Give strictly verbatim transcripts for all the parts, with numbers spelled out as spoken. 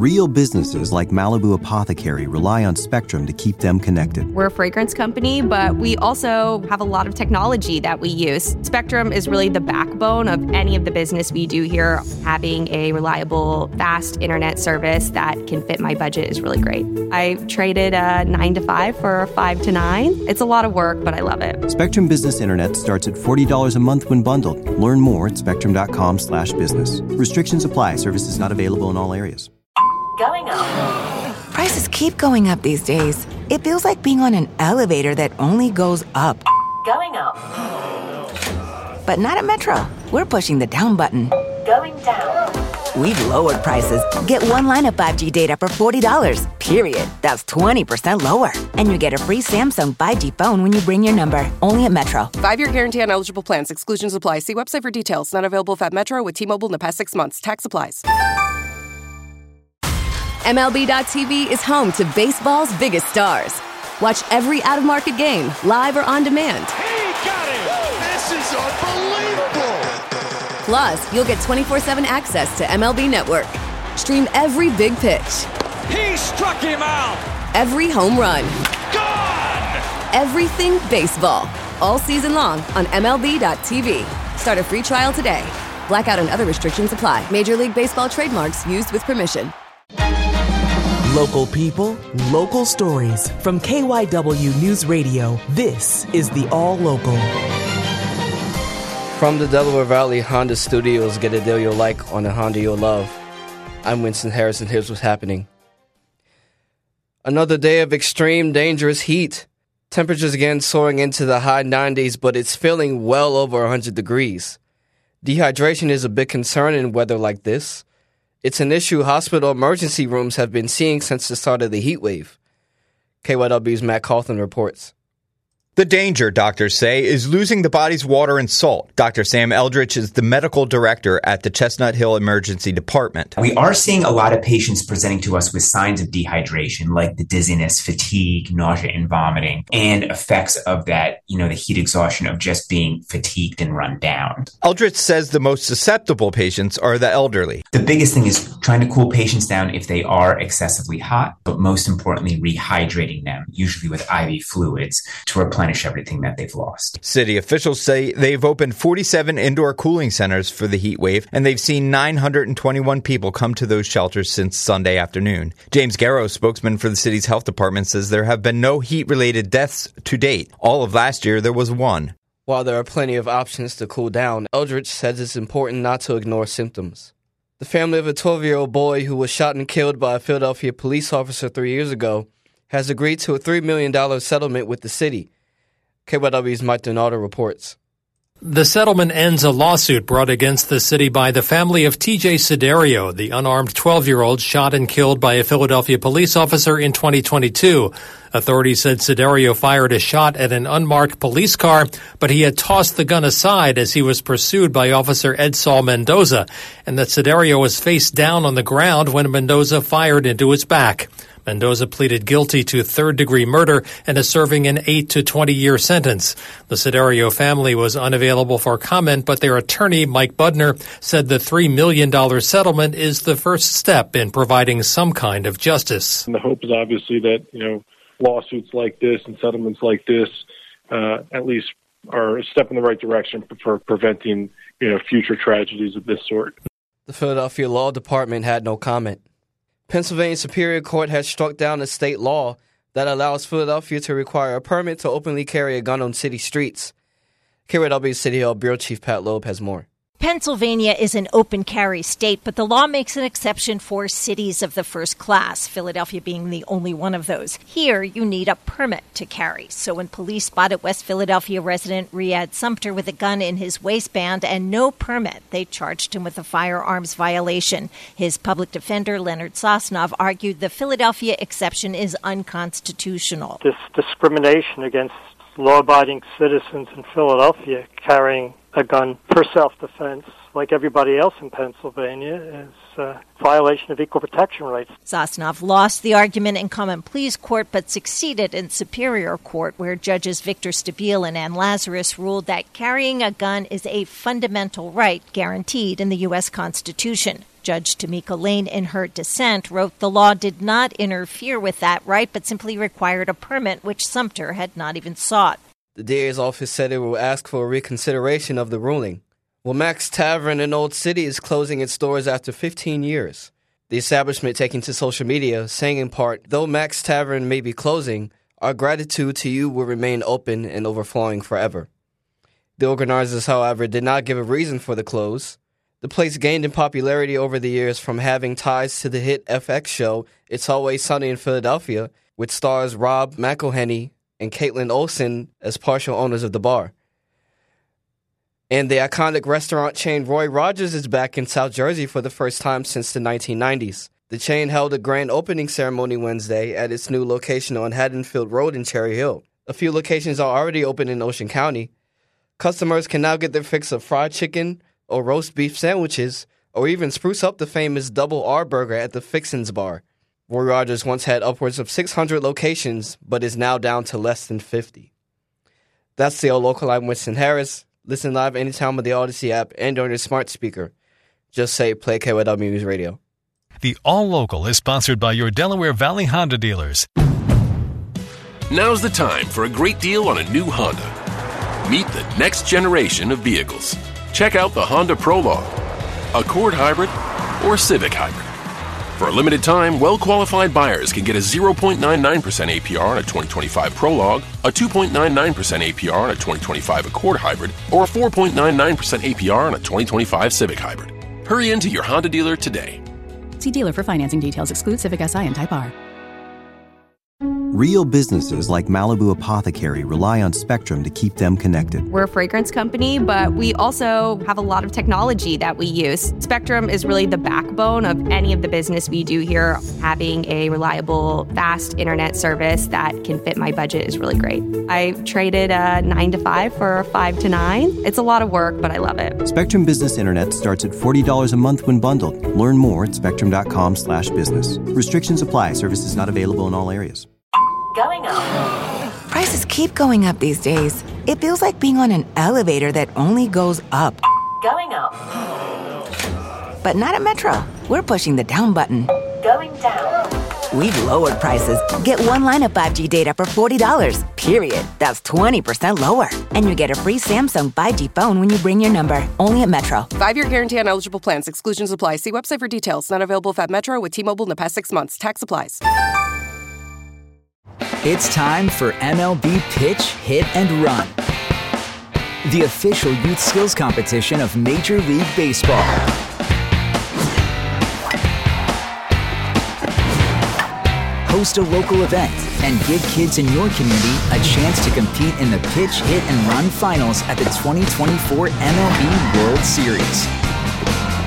Real businesses like Malibu Apothecary rely on Spectrum to keep them connected. We're a fragrance company, but we also have a lot of technology that we use. Spectrum is really the backbone of any of the business we do here. Having a reliable, fast internet service that can fit my budget is really great. I traded a nine to five for a five to nine. It's a lot of work, but I love it. Spectrum Business Internet starts at forty dollars a month when bundled. Learn more at spectrum.com slash business. Restrictions apply. Services not available in all areas. Going up. Prices keep going up these days. It feels like being on an elevator that only goes up. Going up. But not at Metro. We're pushing the down button. Going down. We've lowered prices. Get one line of five G data for forty dollars, period. That's twenty percent lower. And you get a free Samsung five G phone when you bring your number. Only at Metro. Five-year guarantee on eligible plans. Exclusions apply. See website for details. Not available if at Metro with T-Mobile in the past six months. Tax applies. M L B dot T V is home to baseball's biggest stars. Watch every out-of-market game, live or on demand. He got it! This is unbelievable! Plus, you'll get twenty-four seven access to M L B Network. Stream every big pitch. He struck him out! Every home run. Gone! Everything baseball. All season long on M L B dot T V. Start a free trial today. Blackout and other restrictions apply. Major League Baseball trademarks used with permission. Local people, local stories. From K Y W News Radio, this is the All Local. From the Delaware Valley Honda Studios, get a deal you'll like on a Honda you'll love. I'm Winston Harris, and here's what's happening. Another day of extreme, dangerous heat. Temperatures again soaring into the high nineties, but it's feeling well over one hundred degrees. Dehydration is a big concern in weather like this. It's an issue hospital emergency rooms have been seeing since the start of the heat wave. K Y W's Matt Cawthon reports. The danger, doctors say, is losing the body's water and salt. Doctor Sam Eldridge is the medical director at the Chestnut Hill Emergency Department. We are seeing a lot of patients presenting to us with signs of dehydration, like the dizziness, fatigue, nausea, and vomiting, and effects of that, you know, the heat exhaustion of just being fatigued and run down. Eldridge says the most susceptible patients are the elderly. The biggest thing is trying to cool patients down if they are excessively hot, but most importantly, rehydrating them, usually with I V fluids, to replenish everything that they've lost. City officials say they've opened forty-seven indoor cooling centers for the heat wave, and they've seen nine hundred twenty-one people come to those shelters since Sunday afternoon. James Garrow, spokesman for the city's health department, says there have been no heat-related deaths to date. All of last year, there was one. While there are plenty of options to cool down, Eldridge says it's important not to ignore symptoms. The family of a twelve-year-old boy who was shot and killed by a Philadelphia police officer three years ago has agreed to a three million dollars settlement with the city. K Y W's Mike Donato reports. The settlement ends a lawsuit brought against the city by the family of T J Siderio, the unarmed twelve-year-old shot and killed by a Philadelphia police officer in twenty twenty-two. Authorities said Siderio fired a shot at an unmarked police car, but he had tossed the gun aside as he was pursued by Officer Edsal Mendoza, and that Siderio was face down on the ground when Mendoza fired into his back. Mendoza pleaded guilty to third-degree murder and is serving an eight to twenty-year sentence. The Siderio family was unavailable for comment, but their attorney, Mike Budner, said the three million dollars settlement is the first step in providing some kind of justice. And the hope is obviously that, you know, lawsuits like this and settlements like this uh, at least are a step in the right direction for preventing, you know, future tragedies of this sort. The Philadelphia Law Department had no comment. Pennsylvania Superior Court has struck down a state law that allows Philadelphia to require a permit to openly carry a gun on city streets. K Y W City Hall Bureau Chief Pat Loeb has more. Pennsylvania is an open carry state, but the law makes an exception for cities of the first class, Philadelphia being the only one of those. Here, you need a permit to carry. So when police spotted West Philadelphia resident Riyad Sumter with a gun in his waistband and no permit, they charged him with a firearms violation. His public defender, Leonard Sosnov, argued the Philadelphia exception is unconstitutional. This discrimination against law-abiding citizens in Philadelphia carrying a gun for self-defense, like everybody else in Pennsylvania, is a violation of equal protection rights. Sosnov lost the argument in common pleas court, but succeeded in Superior Court, where judges Victor Stabile and Ann Lazarus ruled that carrying a gun is a fundamental right guaranteed in the U S Constitution. Judge Tamika Lane, in her dissent, wrote the law did not interfere with that right, but simply required a permit, which Sumter had not even sought. The D A's office said it will ask for a reconsideration of the ruling. Well, Mac's Tavern in Old City is closing its doors after fifteen years. The establishment taking to social media, saying in part, though Mac's Tavern may be closing, our gratitude to you will remain open and overflowing forever. The organizers, however, did not give a reason for the close. The place gained in popularity over the years from having ties to the hit F X show It's Always Sunny in Philadelphia, which stars Rob McElhenney and Caitlin Olsen as partial owners of the bar. And the iconic restaurant chain Roy Rogers is back in South Jersey for the first time since the nineteen nineties. The chain held a grand opening ceremony Wednesday at its new location on Haddonfield Road in Cherry Hill. A few locations are already open in Ocean County. Customers can now get their fix of fried chicken or roast beef sandwiches, or even spruce up the famous Double R Burger at the Fixins Bar. Roy Rogers once had upwards of six hundred locations, but is now down to less than fifty. That's the All Local. I'm Winston Harris. Listen live anytime with the Odyssey app and on your smart speaker. Just say play K Y W News Radio. The All Local is sponsored by your Delaware Valley Honda dealers. Now's the time for a great deal on a new Honda. Meet the next generation of vehicles. Check out the Honda Prologue, Accord Hybrid, or Civic Hybrid. For a limited time, well-qualified buyers can get a zero point nine nine percent A P R on a twenty twenty-five Prologue, a two point nine nine percent A P R on a twenty twenty-five Accord Hybrid, or a four point nine nine percent A P R on a twenty twenty-five Civic Hybrid. Hurry into your Honda dealer today. See dealer for financing details. Exclude Civic S I and Type R. Real businesses like Malibu Apothecary rely on Spectrum to keep them connected. We're a fragrance company, but we also have a lot of technology that we use. Spectrum is really the backbone of any of the business we do here. Having a reliable, fast internet service that can fit my budget is really great. I traded a nine to five for a five to nine. It's a lot of work, but I love it. Spectrum Business Internet starts at forty dollars a month when bundled. Learn more at spectrum.com slash business. Restrictions apply. Services not available in all areas. Going up. Prices keep going up these days. It feels like being on an elevator that only goes up. Going up. But not at Metro. We're pushing the down button. Going down. We've lowered prices. Get one line of five G data for forty dollars, period. That's twenty percent lower. And you get a free Samsung five G phone when you bring your number. Only at Metro. Five-year guarantee on eligible plans. Exclusions apply. See website for details. Not available if at Metro with T-Mobile in the past six months. Tax applies. It's time for M L B Pitch, Hit, and Run, the official youth skills competition of Major League Baseball. Host a local event and give kids in your community a chance to compete in the Pitch, Hit, and Run finals at the twenty twenty-four M L B World Series.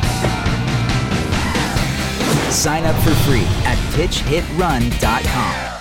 Sign up for free at pitch hit run dot com.